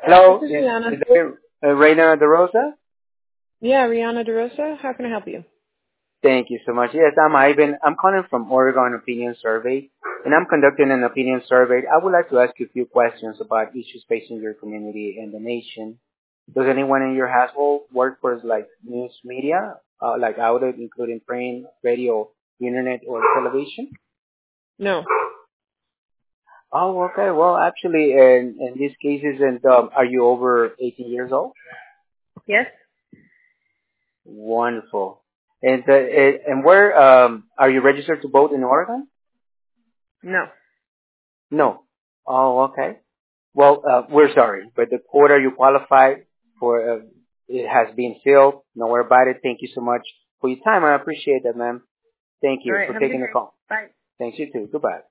Hello, This is is Rihanna. that Reina De Rosa? Yeah, Rihanna DeRosa. How can I help you? Thank you so much. Yes, I'm Ivan. I'm calling from Oregon Opinion Survey, and I'm conducting an opinion survey. I would like to ask you a few questions about issues facing your community and the nation. Does anyone in your household work for like news media, like outlet, including print, radio, internet, or television? No. Oh, okay. Well, actually, in these cases, and are you over 18 years old? Yes? Wonderful. And where are you registered to vote in Oregon? No. No. Oh, okay. Well, we're sorry, but the quota you qualified for it has been filled. Nowhere about it. Thank you so much for your time. I appreciate that, ma'am. Thank All you right. for Have a good taking the day. call. Bye. Thanks you too. Goodbye.